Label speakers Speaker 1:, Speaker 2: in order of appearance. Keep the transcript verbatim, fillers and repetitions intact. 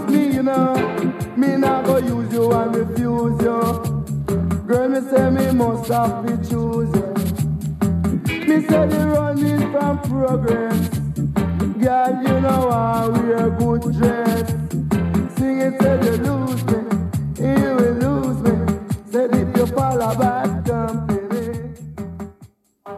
Speaker 1: me, you know. Me not go use you and refuse you. Girl, me say me must have to choose you. Me say the running from progress. Girl, you know I wear good dress.